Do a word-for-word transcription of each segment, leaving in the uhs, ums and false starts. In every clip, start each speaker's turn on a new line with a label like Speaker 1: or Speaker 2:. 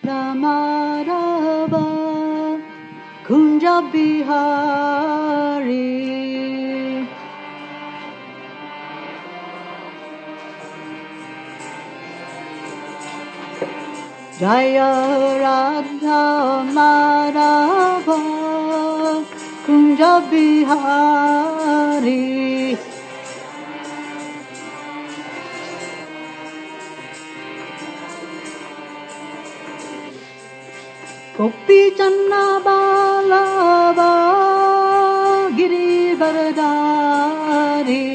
Speaker 1: Ramadava Kunja Bihari Jaya Radha Madhava Kunja Bihari Gopi Channa Balava Girivardhari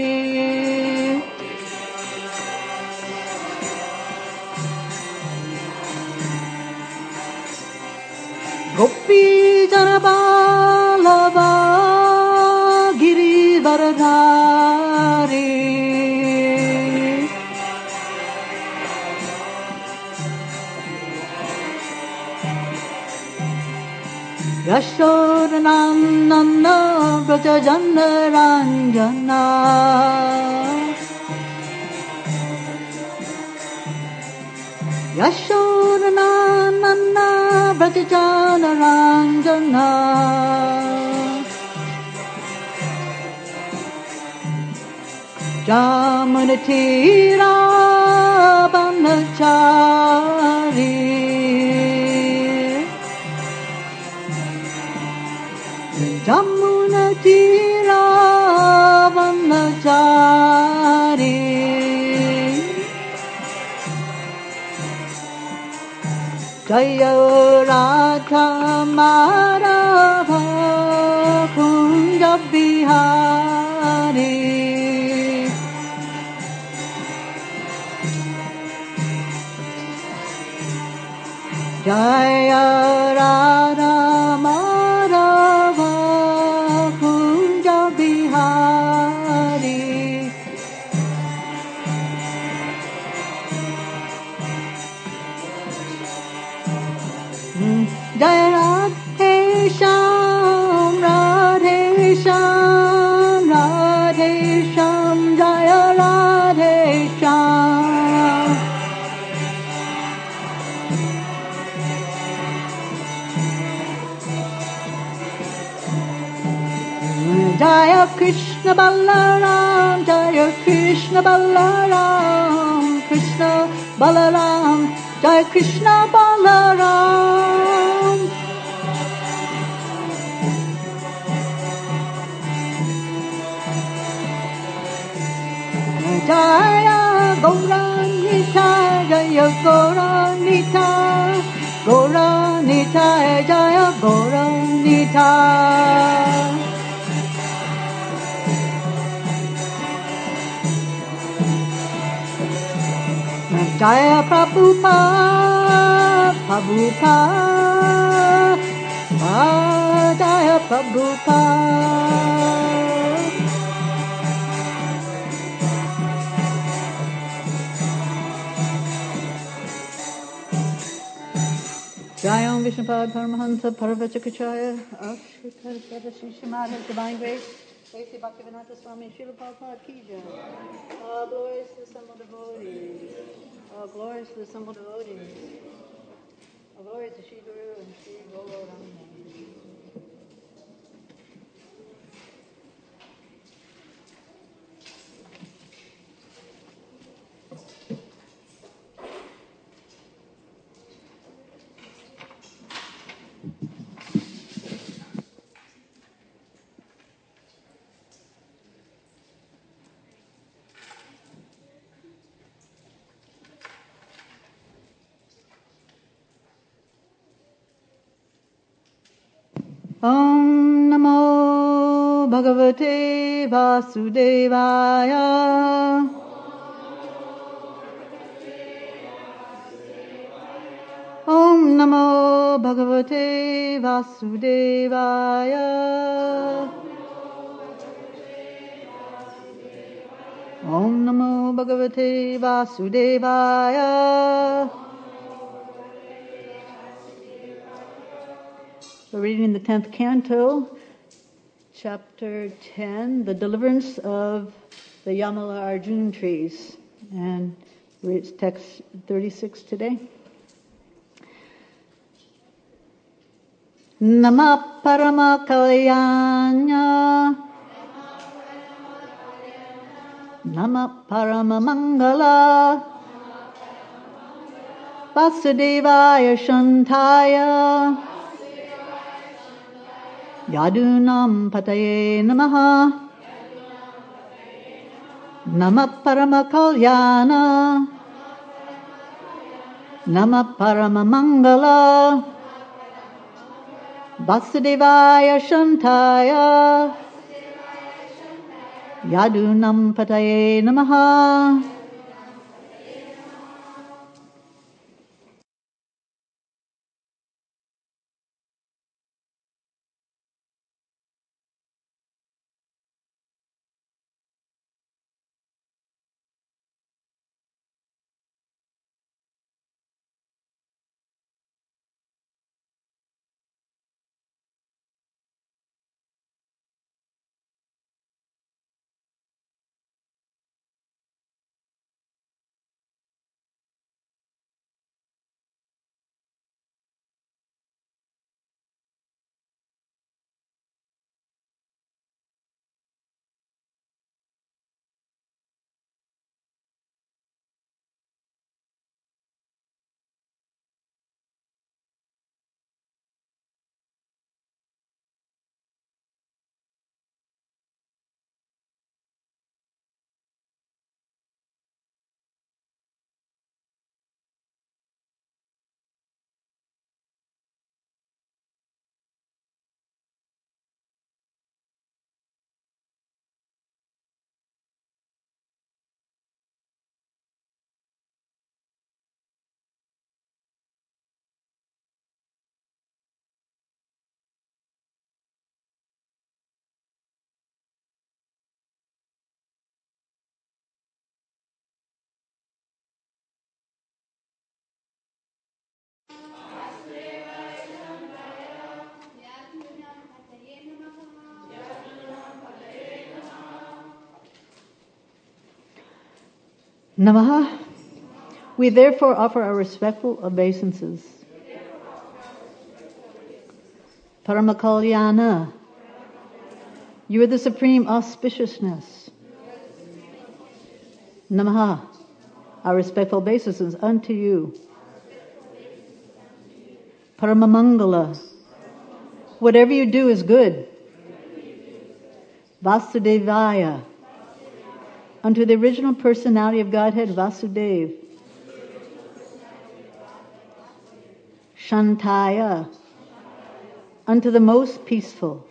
Speaker 1: Gopi Channa Balava Girivardhari Yashodanandana Brajajana Ranjana Yashodanandana Brajajana Ranjana Jamunatira Banachari Jamuna Tira Vanachari Jaya Radha Madhava Kunja Bihari Jaya Radha Madhava Kunja Bihari Jaya Radhe Shyam Radhe Shyam Radhe Shyam Jaya Radhe Shyam Jaya Krishna Balaram Jaya Krishna Balaram Krishna Balaram Jaya Krishna Balaram Jaya Gauranita Jaya Gauranita Gauranita Jaya Gauranita Jaya Prabhupada, Prabhupada, ah, Jaya Prabhupada. Jaya Om Vishnupad Paramahansa Parvachakachaya Akshikar Shishimad Divine Grace Stacy Bhaktivedanta Swami Srila Prabhupada Ki Jai. All glories to the assembled devotees. All glories to the assembled devotees. All glory to Shri Guru and Shri Gauranga. Om Namo Bhagavate Vasudevaya. Om Namo Bhagavate Vasudevaya. Om Namo Bhagavate Vasudevaya. We're reading the tenth canto, chapter ten, the deliverance of the Yamala Arjuna trees. And it's text thirty-six today. Namah Parama Kalyana Namah Parama Mangala Vasudevaya Shantaya Yadunam Pataye Namaha Namah Parama Kalyana Namah Parama Mangala Vasudevaya Shantaya Yadunam Pataye Namaha. Namaha. We therefore offer our respectful obeisances. Paramakalyanā. You are the supreme auspiciousness. Namaha. Our respectful obeisances unto you. Paramamangala. Whatever you do is good. Vasudevaya. Unto the original personality of Godhead, Vasudeva. Shantaya. Unto the most peaceful.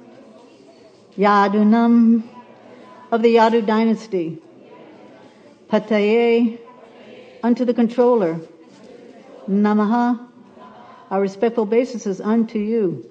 Speaker 1: Yadunam. Of the Yadu dynasty. Pataye. Unto the controller. Namaha. Our respectful obeisances unto you.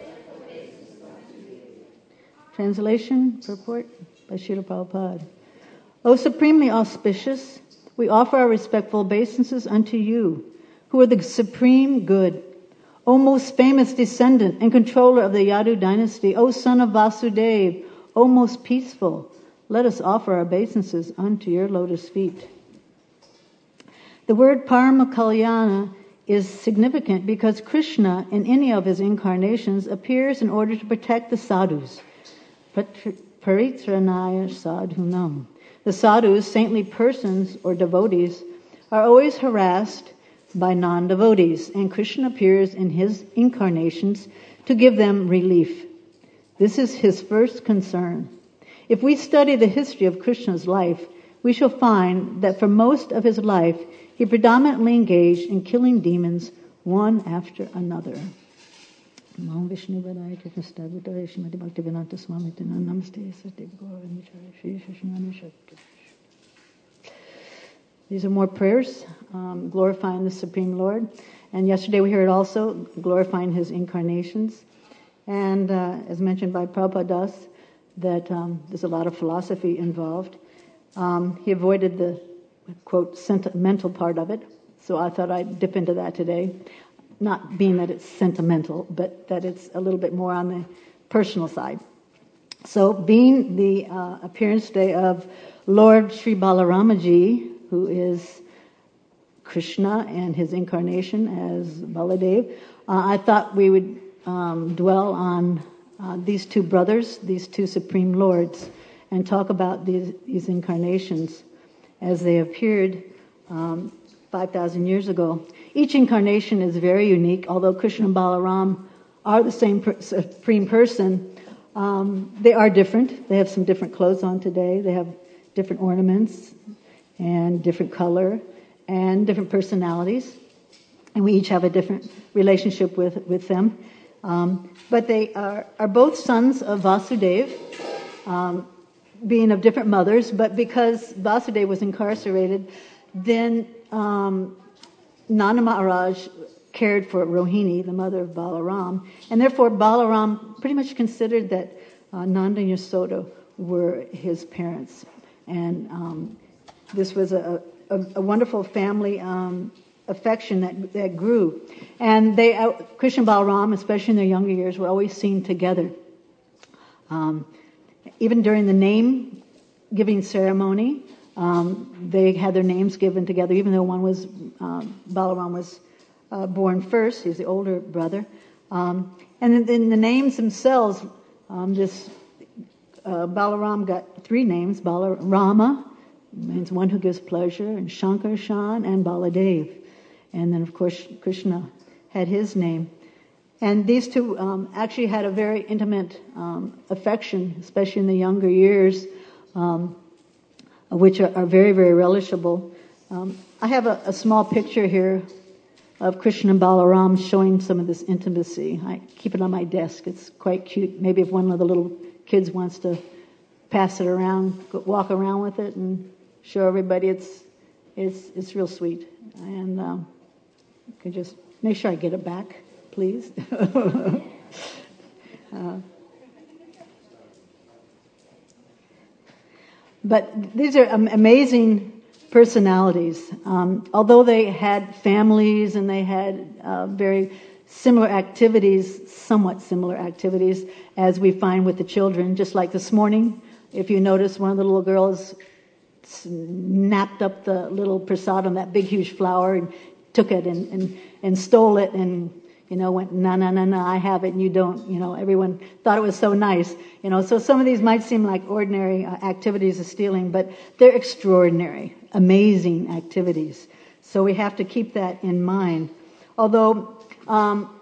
Speaker 1: Translation, purport by Srila Prabhupada. O supremely auspicious, we offer our respectful obeisances unto you, who are the supreme good. O most famous descendant and controller of the Yadu dynasty, O son of Vasudeva, O most peaceful, let us offer our obeisances unto your lotus feet. The word Paramakalyanā is significant because Krishna, in any of his incarnations, appears in order to protect the sadhus. Paritranaya sadhunam. The sadhus, saintly persons or devotees, are always harassed by non-devotees, and Krishna appears in his incarnations to give them relief. This is his first concern. If we study the history of Krishna's life, we shall find that for most of his life, he predominantly engaged in killing demons one after another. These are more prayers um, glorifying the Supreme Lord. And yesterday we heard also glorifying his incarnations. And uh, as mentioned by Prabhupada Das, that um, there's a lot of philosophy involved. Um, he avoided the, quote, sentimental part of it. So I thought I'd dip into that today. Not being that it's sentimental, but that it's a little bit more on the personal side. So being the uh, appearance day of Lord Sri Balaramaji, who is Krishna and his incarnation as Baladev, uh, I thought we would um, dwell on uh, these two brothers, these two Supreme Lords, and talk about these, these incarnations as they appeared um, five thousand years ago. Each incarnation is very unique, although Krishna and Balaram are the same per- Supreme Person. Um, they are different. They have some different clothes on today. They have different ornaments and different color and different personalities. And we each have a different relationship with, with them. Um, but they are, are both sons of Vasudeva, um, being of different mothers. But because Vasudeva was incarcerated, then um, Nanda Maharaj cared for Rohini, the mother of Balaram, and therefore Balaram pretty much considered that uh, Nanda and Yasoda were his parents. And um, this was a, a, a wonderful family um, affection that, that grew. And they, uh, Krishna and Balaram, especially in their younger years, were always seen together. Um, even during the name-giving ceremony, um, they had their names given together, even though one was, um, Balaram was Uh, born first. He's the older brother. Um, and then, then the names themselves, um, this uh, Balaram got three names. Balarama means one who gives pleasure, and Shankarshan, and Baladev. And then, of course, Krishna had his name. And these two um, actually had a very intimate um, affection, especially in the younger years, um, which are, are very, very relishable. Um, I have a, a small picture here of Krishna and Balaram showing some of this intimacy. I keep it on my desk. It's quite cute. Maybe if one of the little kids wants to pass it around, go, walk around with it and show everybody, it's it's it's real sweet. And um, you can just make sure I get it back, please. uh, but these are um, amazing personalities. Um, although they had families and they had uh, very similar activities, somewhat similar activities, as we find with the children. Just like this morning, if you notice, one of the little girls snapped up the little prasadam, that big huge flower, and took it and, and, and stole it and, you know, went, no, no, no, no, I have it and you don't. You know, everyone thought it was so nice. You know, so some of these might seem like ordinary uh, activities of stealing, but they're extraordinary, amazing activities. So we have to keep that in mind. Although, um,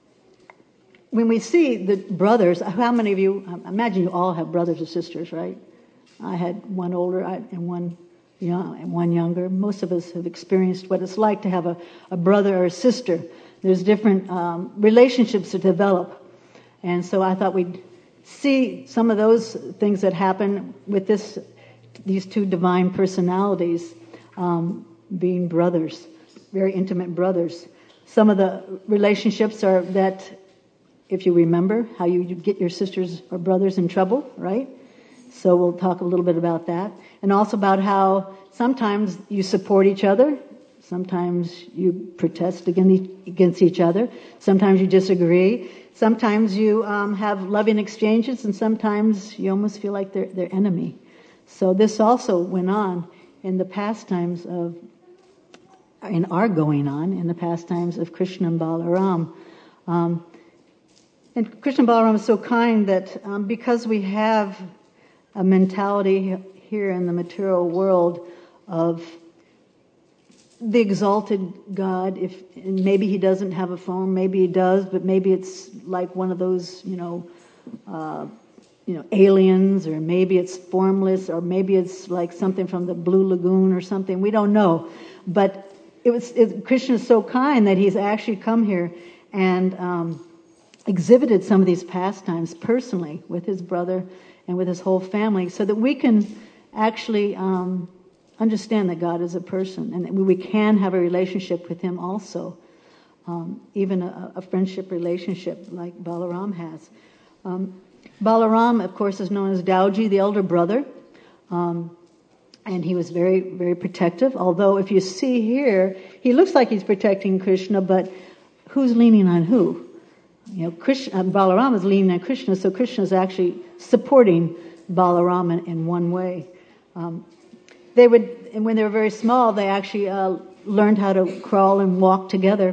Speaker 1: when we see the brothers, how many of you, I imagine you all have brothers or sisters, right? I had one older and one young, and one younger. Most of us have experienced what it's like to have a, a brother or a sister. There's different um, relationships to develop. And so I thought we'd see some of those things that happen with this, these two divine personalities um, being brothers, very intimate brothers. Some of the relationships are that, if you remember, how you get your sisters or brothers in trouble, right? So we'll talk a little bit about that. And also about how sometimes you support each other. Sometimes you protest against each other. Sometimes you disagree. Sometimes you um, have loving exchanges, and sometimes you almost feel like they're they're enemy. So this also went on in the pastimes of, in our going on in the pastimes of Krishna and Balaram. Um, and Krishna and Balaram is so kind that um, because we have a mentality here in the material world of the exalted God, if and maybe he doesn't have a form, maybe he does, but maybe it's like one of those, you know, uh, you know, aliens, or maybe it's formless, or maybe it's like something from the Blue Lagoon or something. We don't know, but it was it, Krishna is so kind that he's actually come here and um, exhibited some of these pastimes personally with his brother and with his whole family, so that we can actually Um, understand that God is a person and that we can have a relationship with him also, um, even a, a friendship relationship like Balaram has. Um, Balaram, of course, is known as Dauji, the elder brother, um, and he was very, very protective. Although if you see here, he looks like he's protecting Krishna, but who's leaning on who? You know, Krishna, Balaram is leaning on Krishna, so Krishna is actually supporting Balaram in, in one way. Um, They would, and when they were very small, they actually uh, learned how to crawl and walk together.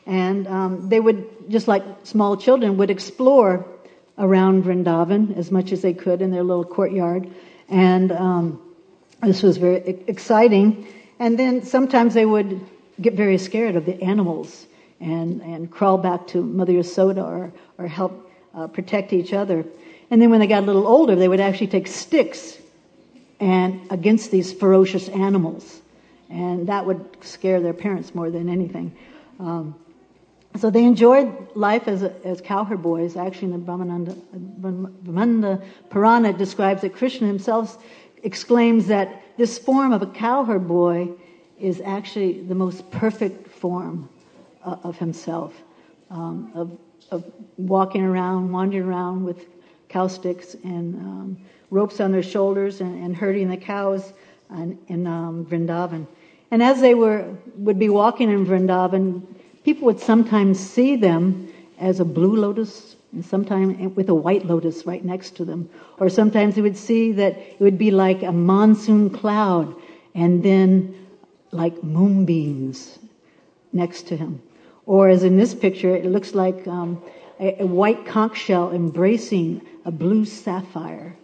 Speaker 1: And um, they would, just like small children, would explore around Vrindavan as much as they could in their little courtyard. And um, this was very e- exciting. And then sometimes they would get very scared of the animals and, and crawl back to Mother Yasoda or, or help uh, protect each other. And then when they got a little older, they would actually take sticks and against these ferocious animals. And that would scare their parents more than anything. Um, so they enjoyed life as a, as cowherd boys. Actually, in the Brahmananda, Brahmanda Purana, it describes that Krishna himself exclaims that this form of a cowherd boy is actually the most perfect form uh, of himself, um, of, of walking around, wandering around with cow sticks and um, ropes on their shoulders and, and herding the cows in, in um, Vrindavan. And as they were would be walking in Vrindavan, people would sometimes see them as a blue lotus, and sometimes with a white lotus right next to them. Or sometimes they would see that it would be like a monsoon cloud, and then like moonbeams next to him. Or as in this picture, it looks like um, a, a white conch shell embracing a blue sapphire.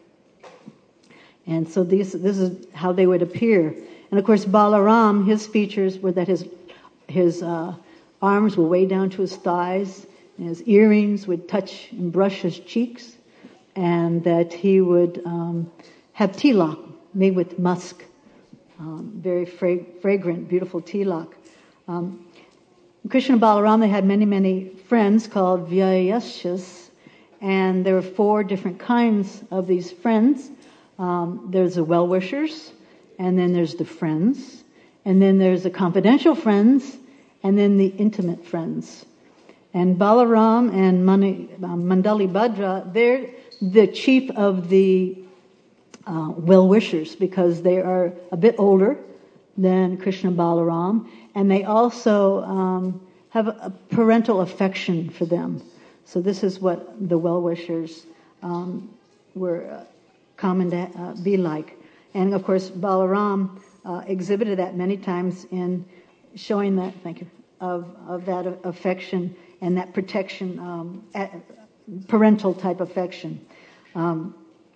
Speaker 1: And so this, this is how they would appear. And of course, Balaram, his features were that his his uh, arms were way down to his thighs, and his earrings would touch and brush his cheeks, and that he would um, have tilak made with musk, um, very fra- fragrant, beautiful tilak. Um, Krishna and Balaram, they had many, many friends called Vyayashas, and there were four different kinds of these friends. Um, there's the well-wishers, and then there's the friends, and then there's the confidential friends, and then the intimate friends. And Balaram and Mani, uh, Mandali Bhadra, they're the chief of the uh, well-wishers because they are a bit older than Krishna and Balaram, and they also um, have a parental affection for them. So this is what the well-wishers um, were uh, common to uh, be like. And of course, Balaram uh, exhibited that many times in showing that, thank you, of, of that affection and that protection, um, parental type affection. Um,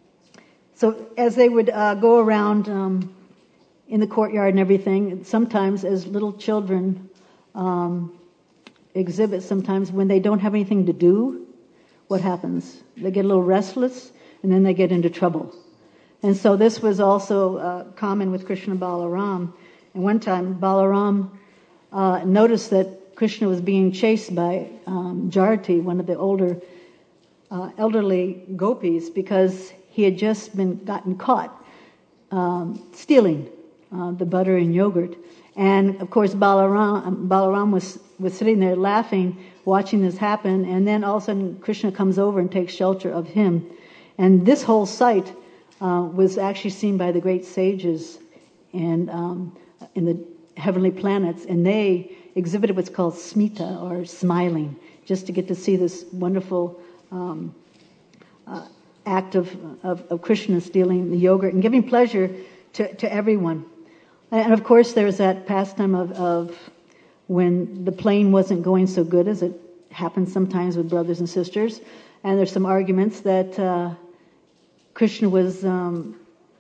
Speaker 1: so as they would uh, go around um, in the courtyard and everything, sometimes as little children um, exhibit, sometimes when they don't have anything to do, what happens? They get a little restless, and then they get into trouble. And so this was also uh, common with Krishna and Balaram. And one time, Balaram uh, noticed that Krishna was being chased by um, Jarati, one of the older, uh, elderly gopis, because he had just been gotten caught um, stealing uh, the butter and yogurt. And of course, Balaram, Balaram was, was sitting there laughing, watching this happen. And then all of a sudden, Krishna comes over and takes shelter of him. And this whole sight uh, was actually seen by the great sages and um, in the heavenly planets, and they exhibited what's called smita, or smiling, just to get to see this wonderful um, uh, act of, of, of Krishna stealing the yogurt and giving pleasure to, to everyone. And of course, there's that pastime of, of when the plane wasn't going so good, as it happens sometimes with brothers and sisters, and there's some arguments that uh, Krishna was um,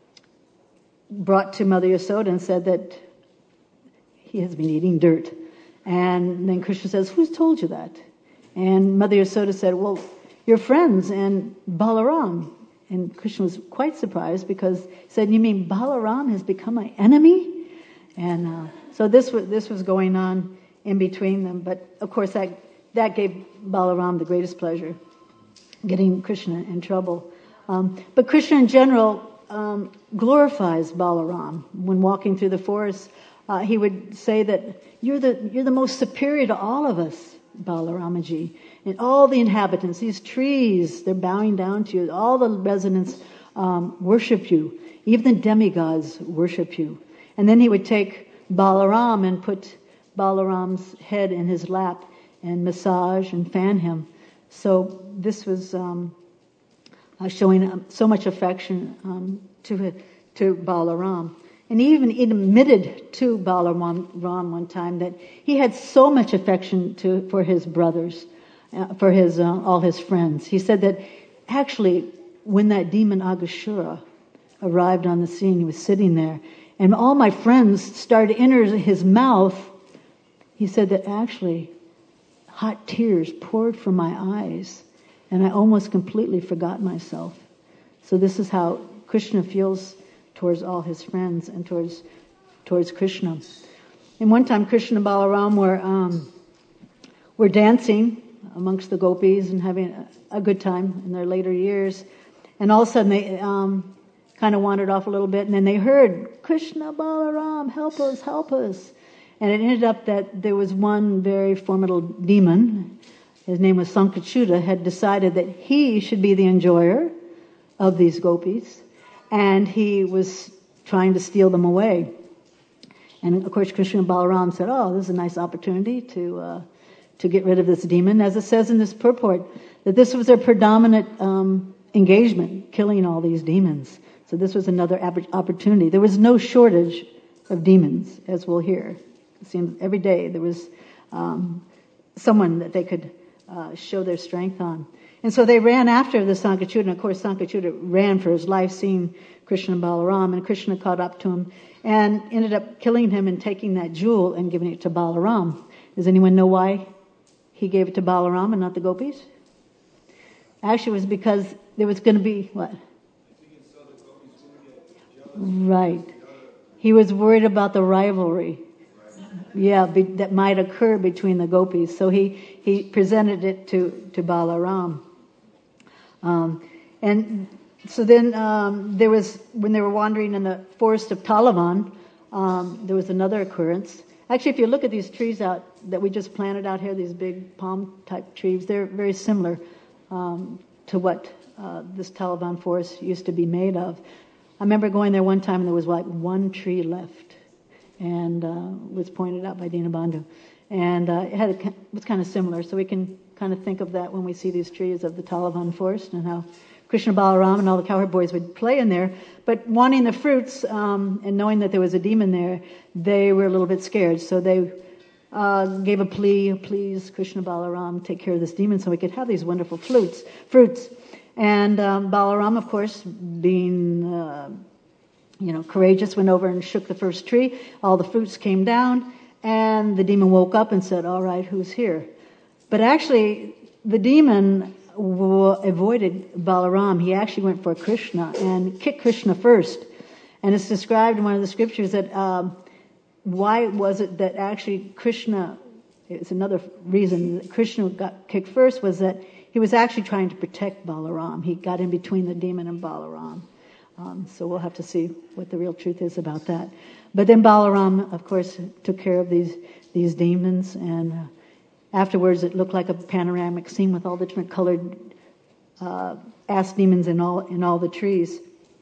Speaker 1: brought to Mother Yasoda and said that he has been eating dirt. And then Krishna says, "Who's told you that?" And Mother Yasoda said, "Well, your friends and Balaram." And Krishna was quite surprised because he said, "You mean Balaram has become my enemy?" And uh, so this was this was going on in between them. But of course, that that gave Balaram the greatest pleasure, getting Krishna in trouble. Um, but Krishna in general um, glorifies Balaram. When walking through the forest, uh, he would say that you're the you're the most superior to all of us, Balaramaji. And all the inhabitants, these trees, they're bowing down to you. All the residents um, worship you. Even the demigods worship you. And then he would take Balaram and put Balaram's head in his lap and massage and fan him. So this was um, uh, showing um, so much affection um, to to Balaram. And he even admitted to Balaram one time that he had so much affection to, for his brothers, uh, for his uh, all his friends. He said that actually when that demon Agashura arrived on the scene, he was sitting there, and all my friends started to enter his mouth, he said that actually hot tears poured from my eyes, and I almost completely forgot myself. So this is how Krishna feels towards all his friends and towards towards Krishna. And one time Krishna and Balaram were um, were dancing amongst the gopis and having a, a good time in their later years, and all of a sudden they um, kind of wandered off a little bit, and then they heard, Krishna, Balaram, help us, help us. And it ended up that there was one very formidable demon, his name was Sankachuta, had decided that he should be the enjoyer of these gopis, and he was trying to steal them away. And of course Krishna and Balaram said, oh, this is a nice opportunity to uh, to get rid of this demon, as it says in this purport, that this was their predominant um, engagement, killing all these demons. So this was another opportunity. There was no shortage of demons, as we'll hear. It seems every day there was um, someone that they could uh, show their strength on. And so they ran after the Sankachuta, and of course Sankachuta ran for his life, seeing Krishna and Balaram, and Krishna caught up to him and ended up killing him and taking that jewel and giving it to Balaram. Does anyone know why he gave it to Balaram and not the gopis? Actually, it was because there was going to be, what? Right. He was worried about the rivalry. Yeah, be, that might occur between the gopis. So he, he presented it to, to Balaram. Um, and so then um, there was, when they were wandering in the forest of Talavan, um, there was another occurrence. Actually, if you look at these trees out that we just planted out here, these big palm-type trees, they're very similar um, to what uh, this Talavan forest used to be made of. I remember going there one time and there was like one tree left, and uh, was pointed out by Dinabandhu. And uh, it had a, it was kind of similar, so we can kind of think of that when we see these trees of the Talavan forest and how Krishna Balaram and all the cowherd boys would play in there. But wanting the fruits um, and knowing that there was a demon there, they were a little bit scared. So they uh, gave a plea, please, Krishna Balaram, take care of this demon so we could have these wonderful flutes, fruits. And um, Balaram, of course, being uh, you know courageous, went over and shook the first tree. All the fruits came down, and the demon woke up and said, all right, who's here? But actually, the demon w- avoided Balaram. He actually went for Krishna and kicked Krishna first. And it's described in one of the scriptures that um, why was it that actually Krishna, it's another reason that Krishna got kicked first, was that he was actually trying to protect Balaram. He got in between the demon and Balaram. Um, so we'll have to see what the real truth is about that. But then Balaram, of course, took care of these these demons, and uh, afterwards it looked like a panoramic scene with all the different colored uh, ass demons in all in all the trees.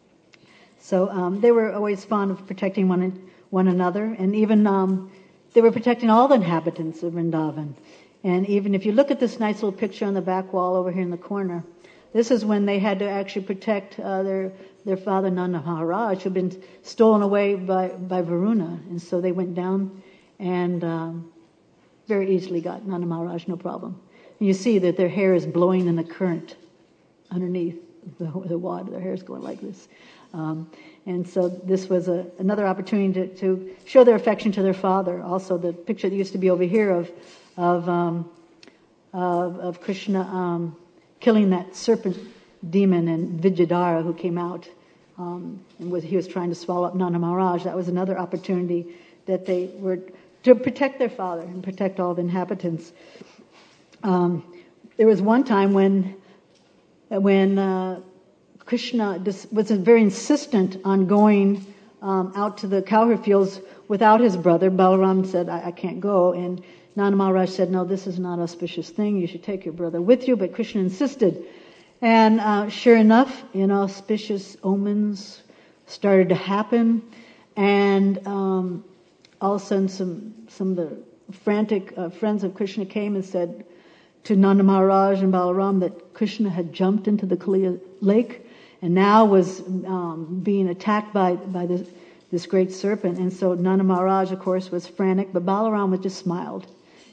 Speaker 1: So um, they were always fond of protecting one one another, and even um, they were protecting all the inhabitants of Vrindavan. And even if you look at this nice little picture on the back wall over here in the corner, this is when they had to actually protect uh, their their father Nanda Maharaj, who had been stolen away by, by Varuna. And so they went down and um, very easily got Nanda Maharaj, no problem. And you see that their hair is blowing in the current underneath the, the water. Their hair is going like this. Um, and so this was a, another opportunity to, to show their affection to their father. Also, the picture that used to be over here of of um, of, of Krishna um, killing that serpent demon and Vidyadhara who came out um, and was, he was trying to swallow up Nanda Maharaj. That was another opportunity that they were to protect their father and protect all the inhabitants. Um, there was one time when when uh, Krishna was very insistent on going um, out to the cowherd fields without his brother. Balaram said, I, I can't go. And Nanda Maharaj said, no, this is not an auspicious thing. You should take your brother with you. But Krishna insisted. And uh, sure enough, inauspicious omens started to happen. And um, all of a sudden, some, some of the frantic uh, friends of Krishna came and said to Nanda Maharaj and Balaram that Krishna had jumped into the Kaliya lake and now was um, being attacked by, by the, this great serpent. And so Nanda Maharaj, of course, was frantic, but Balarama just smiled.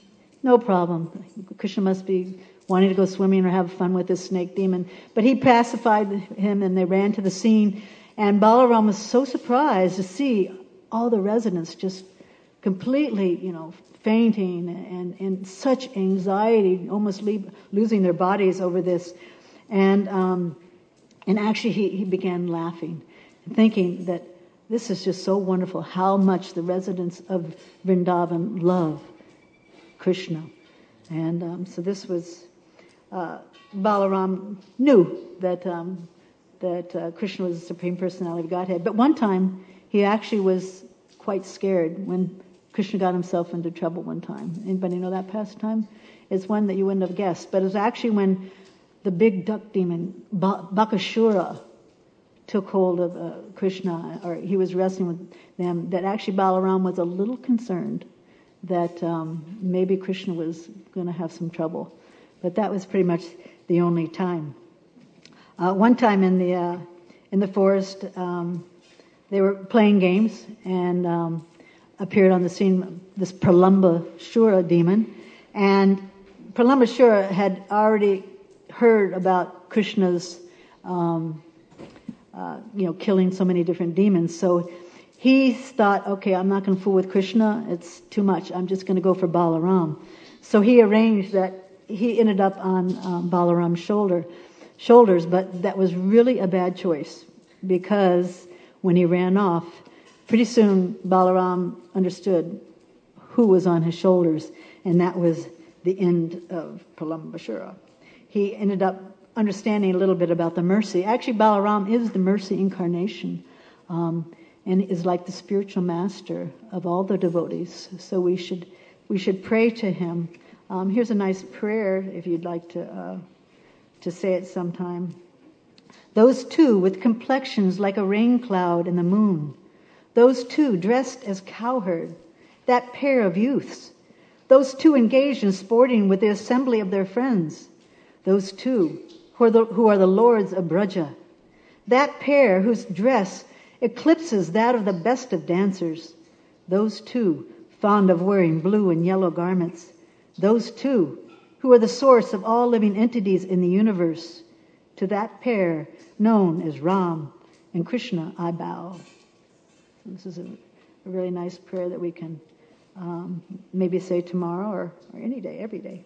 Speaker 1: No problem. Krishna must be wanting to go swimming or have fun with this snake demon. But he pacified him, and they ran to the scene. And Balaram was so surprised to see all the residents just completely, you know, fainting and in such anxiety, almost leave, losing their bodies over this. And um, and actually he, he began laughing, thinking that this is just so wonderful, how much the residents of Vrindavan love Krishna. And um, so this was, uh, Balaram knew that um, that uh, Krishna was the Supreme Personality of Godhead. But one time, he actually was quite scared when Krishna got himself into trouble one time. Anybody know that pastime? It's one that you wouldn't have guessed. But it was actually when the big duck demon, ba- Bakashura, took hold of uh, Krishna, or he was wrestling with them, that actually Balaram was a little concerned that um, maybe Krishna was going to have some trouble. But that was pretty much the only time. Uh, one time in the uh, in the forest, um, they were playing games, and um, appeared on the scene this Pralambashura demon. And Pralambashura had already heard about Krishna's, um, uh, you know, killing so many different demons. So he thought, okay, I'm not going to fool with Krishna. It's too much. I'm just going to go for Balaram. So he arranged that he ended up on um, Balaram's shoulder, shoulders, but that was really a bad choice, because when he ran off, pretty soon Balaram understood who was on his shoulders, and that was the end of Pralambashura. He ended up understanding a little bit about the mercy. Actually, Balaram is the mercy incarnation, um, and is like the spiritual master of all the devotees. So we should we should pray to him. Um, here's a nice prayer if you'd like to uh, to say it sometime. Those two with complexions like a rain cloud in the moon. Those two dressed as cowherd. That pair of youths. Those two engaged in sporting with the assembly of their friends. Those two who are the, who are the lords of Braja. That pair whose dress eclipses that of the best of dancers. Those two fond of wearing blue and yellow garments. Those two who are the source of all living entities in the universe. To that pair known as Ram and Krishna I bow. This is a, a really nice prayer that we can um, maybe say tomorrow or, or any day, every day.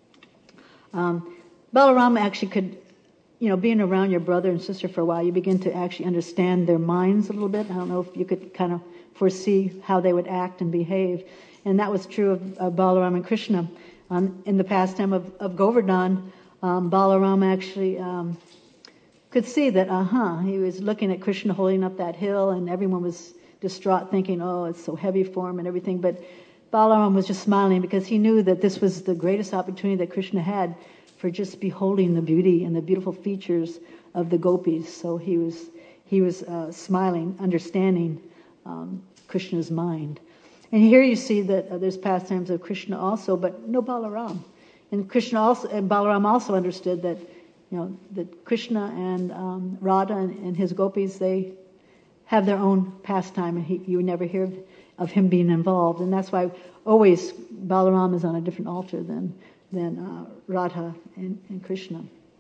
Speaker 1: Um, Balaram actually could, you know, being around your brother and sister for a while, you begin to actually understand their minds a little bit. I don't know if you could kind of foresee how they would act and behave. And that was true of, of Balaram and Krishna. Um, in the pastime of, of Govardhan, um, Balaram actually um, could see that, uh-huh, he was looking at Krishna holding up that hill, and everyone was distraught thinking, oh, it's so heavy for him and everything. But Balaram was just smiling because he knew that this was the greatest opportunity that Krishna had for just beholding the beauty and the beautiful features of the gopis. So he was he was uh, smiling, understanding um, Krishna's mind. And here you see that uh, there's pastimes of Krishna also, but no Balaram. And Krishna also, and Balaram also understood that, you know, that Krishna and um, Radha and, and his gopis, they have their own pastime, and he, you never hear of him being involved. And that's why always Balaram is on a different altar than than uh, Radha and, and Krishna.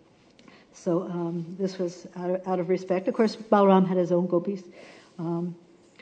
Speaker 1: So um, this was out of, out of respect. Of course, Balaram had his own gopis. Um,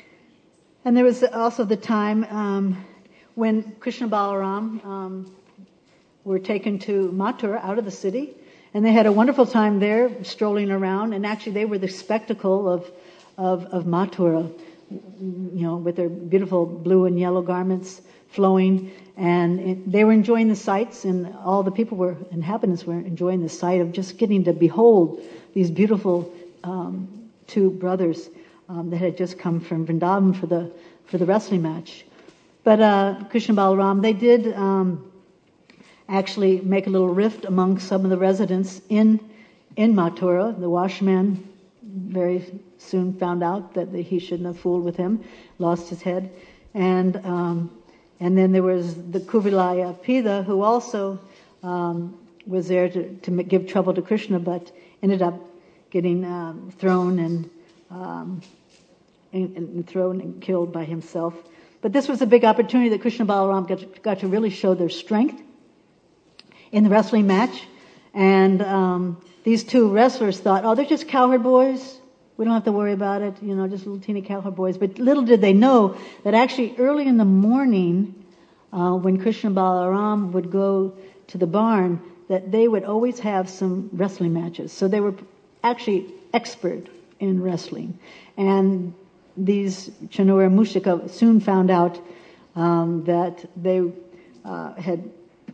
Speaker 1: and there was also the time um, when Krishna and Balaram um, were taken to Mathura, out of the city, and they had a wonderful time there, strolling around. And actually, they were the spectacle of of, of Mathura, you know, with their beautiful blue and yellow garments flowing, and it, they were enjoying the sights, and all the people were, inhabitants were enjoying the sight of just getting to behold these beautiful um, two brothers um, that had just come from Vrindavan for the for the wrestling match. But uh, Krishna and Balaram, they did um, actually make a little rift among some of the residents in in Mathura. The washman very soon found out that he shouldn't have fooled with him, lost his head, and um, and then there was the Kuvilaya Pida, who also um, was there to, to give trouble to Krishna, but ended up getting um, thrown and um, and, and thrown and killed by himself. But this was a big opportunity that Krishna and Balaram got to, got to really show their strength in the wrestling match. And um, these two wrestlers thought, oh, they're just cowherd boys. We don't have to worry about it, you know, just little teeny cowherd boys. But little did they know that actually early in the morning, uh, when Krishna and Balaram would go to the barn, that they would always have some wrestling matches. So they were actually expert in wrestling. And these Chanura and Mushika soon found out um, that they uh, had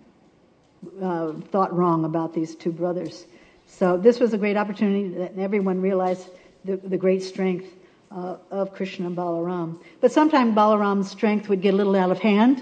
Speaker 1: uh, thought wrong about these two brothers. So this was a great opportunity that everyone realized the, the great strength uh, of Krishna and Balaram. But sometimes Balaram's strength would get a little out of hand,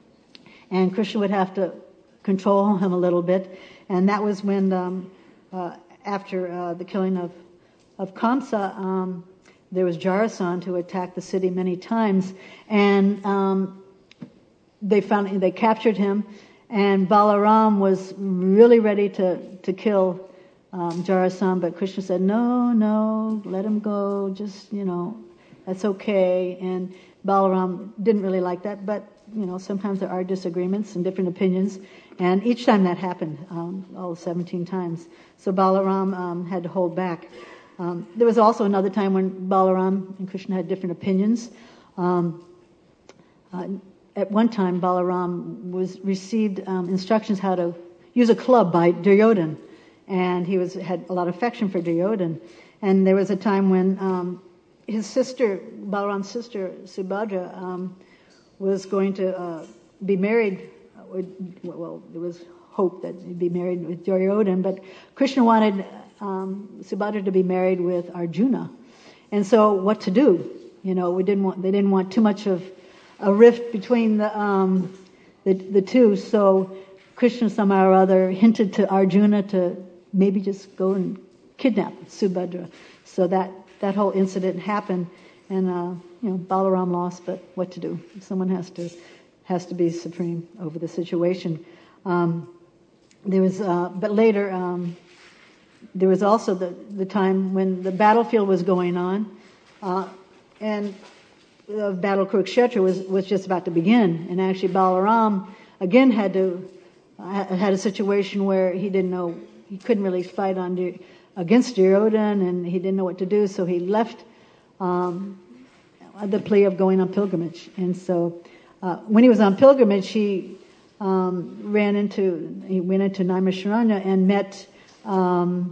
Speaker 1: and Krishna would have to control him a little bit. And that was when, um, uh, after uh, the killing of, of Kamsa, um, there was Jarasandha who attacked the city many times, and um, they found they captured him, and Balaram was really ready to to kill um, Jarasandha, but Krishna said, "No, no, let him go. Just you know, that's okay." And Balaram didn't really like that, but you know, sometimes there are disagreements and different opinions, and each time that happened, um, all seventeen times. So Balaram um, had to hold back. Um, there was also another time when Balaram and Krishna had different opinions. Um, uh, at one time, Balaram was received um, instructions how to use a club by Duryodhana, and he was had a lot of affection for Duryodhana. And there was a time when um, his sister, Balaram's sister, Subhadra, um, was going to uh, be married. Well, there was hope that he'd be married with Duryodhana, but Krishna wanted um, Subhadra to be married with Arjuna, and so what to do? You know, we didn't want they didn't want too much of a rift between the um, the, the two. So Krishna somehow or other hinted to Arjuna to maybe just go and kidnap Subhadra. So that that whole incident happened, and uh, you know, Balaram lost. But what to do? Someone has to has to be supreme over the situation. Um, there was, uh, but later. Um, There was also the, the time when the battlefield was going on, uh, and the battle of Kurukshetra was, was just about to begin. And actually Balaram again had to uh, had a situation where he didn't know, he couldn't really fight on against Duryodhana, and he didn't know what to do, so he left um, the plea of going on pilgrimage. And so uh, when he was on pilgrimage, he um, ran into, he went into Naimisharanya and met Um,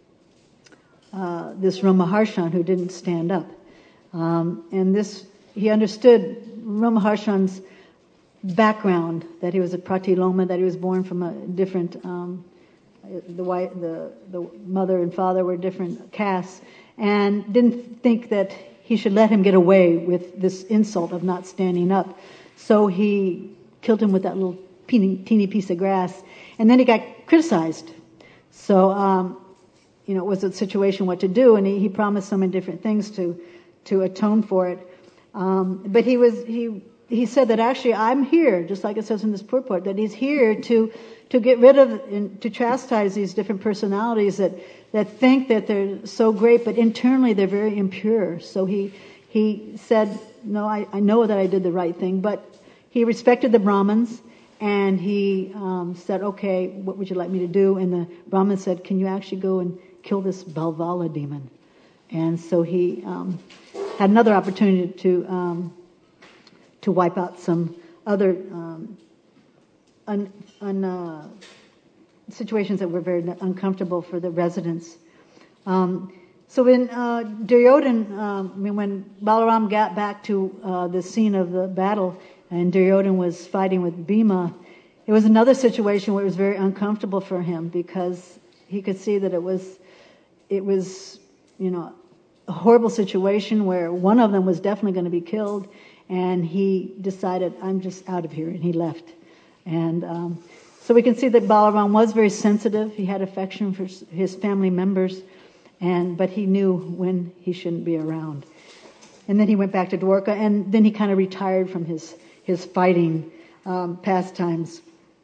Speaker 1: uh, this Ramaharshan who didn't stand up. Um, and this, he understood Ramaharshan's background, that he was a pratiloma, that he was born from a different, um, the, wife, the, the mother and father were different castes, and didn't think that he should let him get away with this insult of not standing up. So he killed him with that little teeny, teeny piece of grass, and then he got criticized. So, um, you know, it was a situation what to do, and he, he promised so many different things to to atone for it. Um, but he was he he said that actually I'm here, just like it says in this purport, that he's here to to get rid of and to chastise these different personalities that that think that they're so great, but internally they're very impure. So he he said, no, I, I know that I did the right thing, but he respected the Brahmins. And he um, said, okay, what would you like me to do? And the Brahmin said, can you actually go and kill this Balvala demon? And so he um, had another opportunity to um, to wipe out some other um, un, un, uh, situations that were very uncomfortable for the residents. Um, so when uh, Duryodhana, um, I mean, when Balaram got back to uh, the scene of the battle, and Duryodhana was fighting with Bhima, it was another situation where it was very uncomfortable for him, because he could see that it was, it was, you know, a horrible situation where one of them was definitely going to be killed, and he decided, I'm just out of here, and he left. And um, so we can see that Balaram was very sensitive. He had affection for his family members, and but he knew when he shouldn't be around. And then he went back to Dwarka, and then he kind of retired from his his fighting um, pastimes.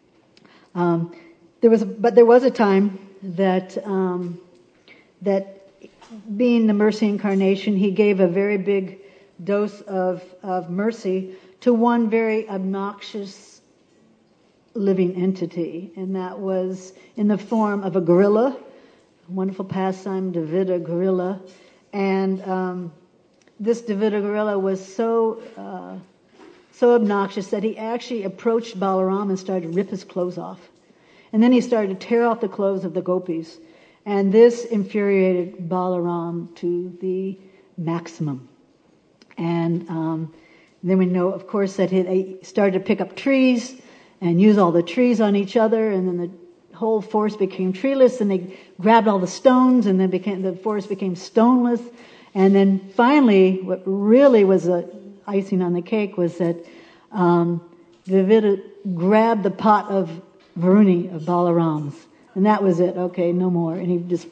Speaker 1: Um, there was, a, but there was a time that um, that being the mercy incarnation, he gave a very big dose of, of mercy to one very obnoxious living entity, and that was in the form of a gorilla, a wonderful pastime, Dvida gorilla. And um, this Dvida gorilla was so uh, so obnoxious that he actually approached Balaram and started to rip his clothes off. And then he started to tear off the clothes of the gopis. And this infuriated Balaram to the maximum. And um, then we know, of course, that he, he started to pick up trees and use all the trees on each other, and then the whole forest became treeless, and they grabbed all the stones, and then became, the forest became stoneless. And then finally, what really was a icing on the cake was that um, Dvida grabbed the pot of Varuni, of Balaram's, and that was it. Okay, no more. And he just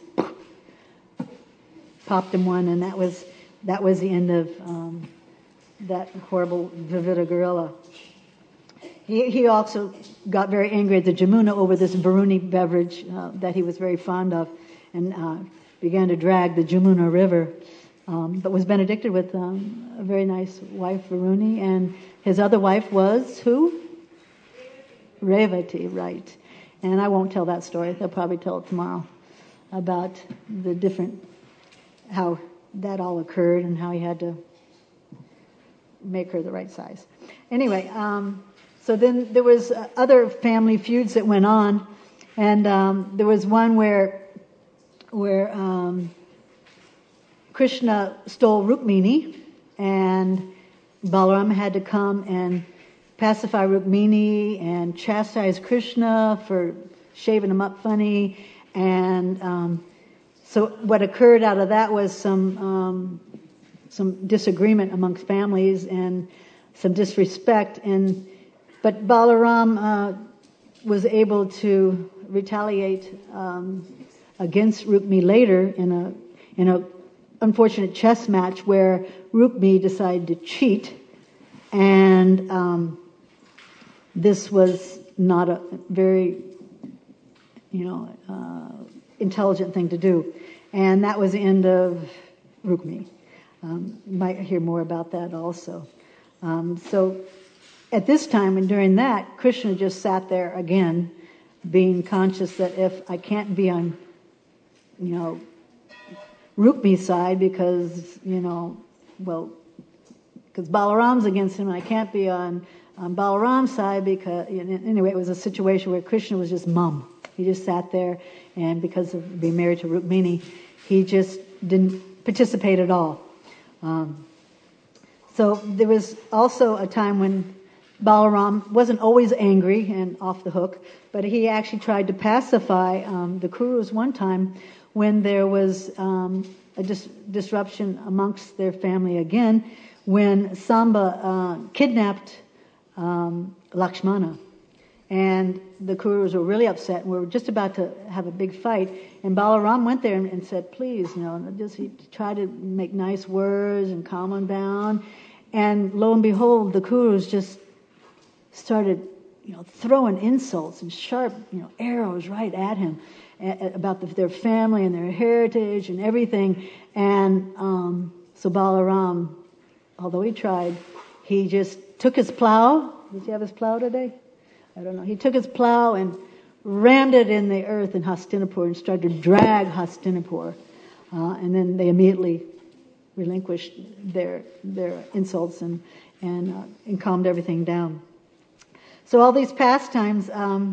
Speaker 1: popped him one, and that was that was the end of um, that horrible Dvida gorilla. He, he also got very angry at the Jamuna over this Varuni beverage uh, that he was very fond of, and uh, began to drag the Jamuna River. Um, but was benedicted with um, a very nice wife, Varuni, and his other wife was who? Revati, right. And I won't tell that story. They'll probably tell it tomorrow about the different, how that all occurred and how he had to make her the right size. Anyway, um, so then there was uh, other family feuds that went on, and um, there was one where where um, Krishna stole Rukmini, and Balaram had to come and pacify Rukmini and chastise Krishna for shaving him up funny. And um, so what occurred out of that was some um, some disagreement amongst families and some disrespect. And but Balaram uh, was able to retaliate um, against Rukmini later in a in a unfortunate chess match where Rukmini decided to cheat, and um, this was not a very, you know, uh, intelligent thing to do, and that was the end of Rukmini. Um, you might hear more about that also. Um, so at this time and during that, Krishna just sat there again, being conscious that if I can't be on, you know, Rukmini's side because, you know, well, because Balaram's against him, and I can't be on, on Balaram's side because, anyway, it was a situation where Krishna was just mum. He just sat there, and because of being married to Rukmini, he just didn't participate at all. Um, so there was also a time when Balaram wasn't always angry and off the hook, but he actually tried to pacify um, the Kurus one time when there was um, a dis- disruption amongst their family again, when Samba uh, kidnapped um, Lakshmana. And the Kurus were really upset, and we were just about to have a big fight. And Balaram went there and, and said, please, you know, just he tried to make nice words and calm him down. And lo and behold, the Kurus just started, you know, throwing insults and sharp, you know, arrows right at him about the, their family and their heritage and everything. And um, so Balaram, although he tried, he just took his plow. Does he have his plow today? I don't know. He took his plow and rammed it in the earth in Hastinapur and started to drag Hastinapur. Uh, and then they immediately relinquished their their insults and and, uh, and calmed everything down. So all these pastimes, um,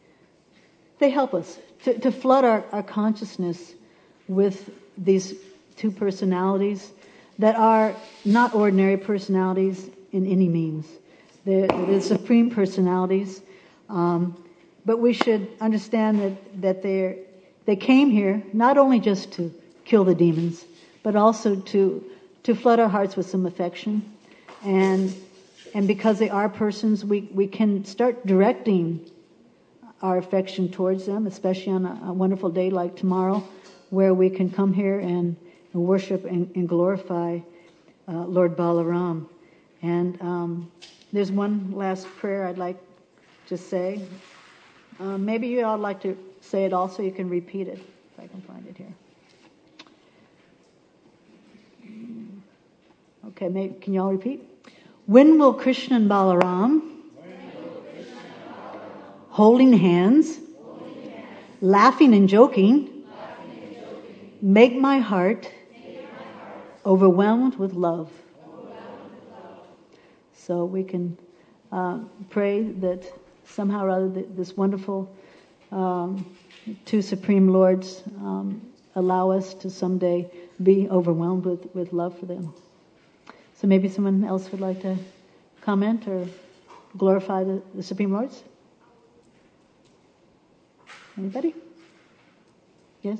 Speaker 1: they help us to, to flood our, our consciousness with these two personalities that are not ordinary personalities in any means. They're, they're the supreme personalities, um, but we should understand that, that they're, they came here not only just to kill the demons, but also to to flood our hearts with some affection. And and because they are persons, we, we can start directing our affection towards them, especially on a, a wonderful day like tomorrow, where we can come here and, and worship and, and glorify uh, Lord Balaram. And um, there's one last prayer I'd like to say. Uh, maybe you all like to say it also. You can repeat it, if I can find it here. Okay, may, can you all repeat? When will Krishna and Balaram, holding hands, laughing and joking, make my heart overwhelmed with love? So we can uh, pray that somehow or other that this wonderful um, two Supreme Lords um, allow us to someday be overwhelmed with, with love for them. So maybe someone else would like to comment or glorify the, the Supreme Lords? Anybody? Yes?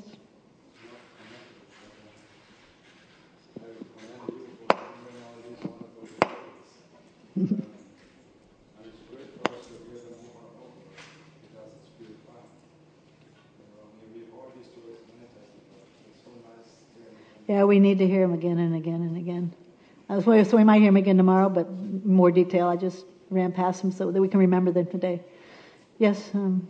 Speaker 1: Yeah, we need to hear him again and again and again. Uh, so, so we might hear him again tomorrow, but more detail. I just ran past him so that we can remember them today. Yes? Um,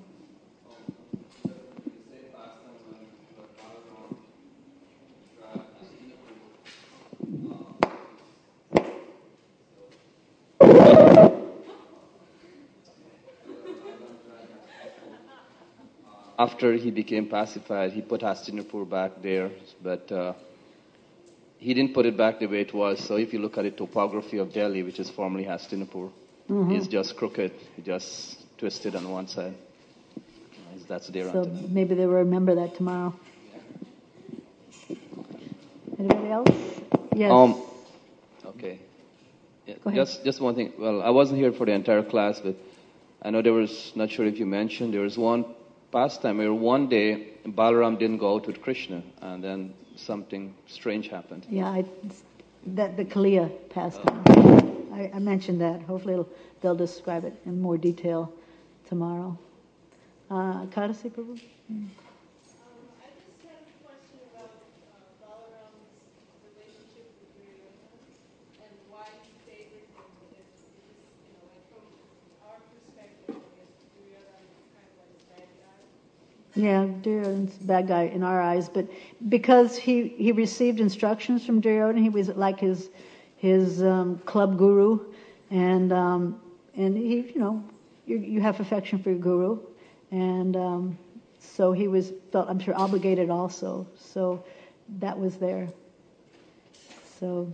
Speaker 2: After he became pacified, he put Hastinapur back there, but uh, he didn't put it back the way it was. So if you look at the topography of Delhi, which is formerly Hastinapur, mm-hmm. it's just crooked. It just twisted on one side. That's there.
Speaker 1: So maybe they will remember that tomorrow. Anybody else? Yes.
Speaker 2: Um, okay. Yeah, just just one thing. Well, I wasn't here for the entire class, but I know there was, not sure if you mentioned, there was one pastime where one day Balaram didn't go out with Krishna, and then something strange happened.
Speaker 1: Yeah, I, that the Kaliya pastime. Oh. I, I mentioned that. Hopefully it'll, they'll describe it in more detail tomorrow. Uh, Kadasi Prabhu? Mm. Yeah, Duryodhana's a bad guy in our eyes, but because he, he received instructions from Duryodhana, he was like his his um, club guru, and um, and he, you know, you, you have affection for your guru, and um, so he was felt, I'm sure, obligated also. So that was there. So.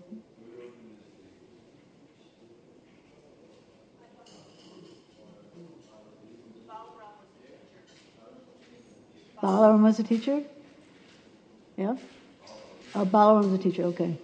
Speaker 1: Balaram was a teacher? Yeah? Oh, Balaram was a teacher, okay.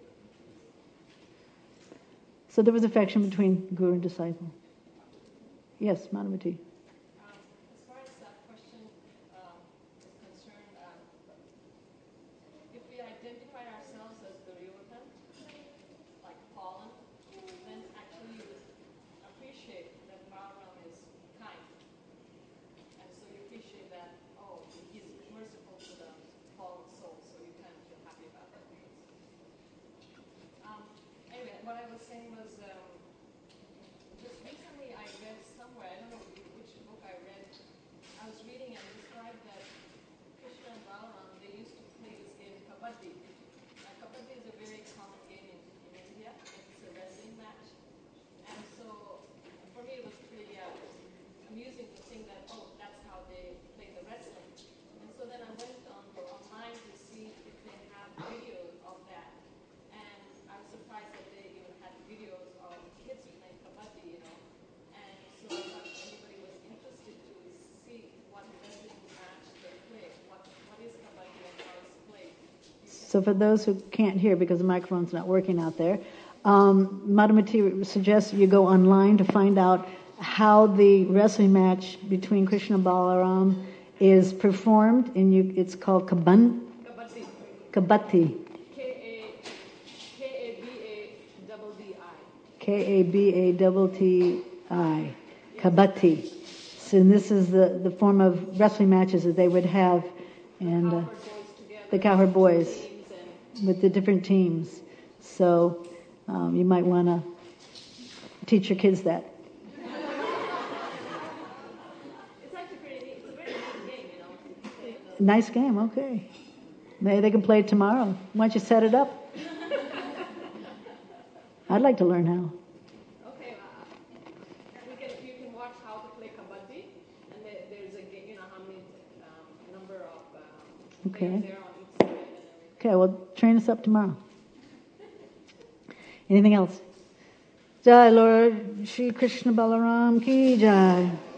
Speaker 1: So there was affection between guru and disciple. Yes, Madhavati.
Speaker 3: Um, as far as that question um, is concerned, um, if we identify ourselves as Duryodhana, like fallen, then actually you would appreciate that Balaram is kind. And so you appreciate that, oh, he's merciful to the fallen soul, so you kind of feel happy about that. Um, anyway, what I was saying was, um, just recently I read somewhere, I don't know which book I read, I was reading and described that Krishna and Balaram, they used to play this game, Kabaddi. Now, Kabaddi is a very common game in, in India. It's a wrestling match. And so, for me, it was pretty uh, amusing to think that, oh, that's how they play the wrestling. And so then I went on online to see if they have videos of that. And I was surprised that they even had videos of kids playing Kabaddi, you know. And so I thought if anybody was interested to see what wrestling match they play, what, what is Kabaddi and how it's played.
Speaker 1: So for those who can't hear because the microphone's not working out there, um, Madhavati suggests you go online to find out how the wrestling match between Krishna and Balaram is performed, and you, it's called Kaban?
Speaker 3: Kabaddi.
Speaker 1: Kabaddi.
Speaker 3: K A B A double D I.
Speaker 1: K A B A double T I. Kabaddi. So this is the, the form of wrestling matches that they would have, and uh, the Cowherd Boys with the different teams. So um, you might want to teach your kids that.
Speaker 3: It's actually pretty neat. It's a very neat game, you know.
Speaker 1: Nice game, okay. Maybe they can play it tomorrow. Why don't you set it up? I'd like to learn how.
Speaker 3: Okay, uh, we can, you can watch how to play kabaddi, and there, there's a game, you know, how many um, number of um,
Speaker 1: Okay.
Speaker 3: players there on each side and everything.
Speaker 1: Okay, well, train us up tomorrow. Anything else? Jai Lord Shri Krishna Balaram Ki Jai.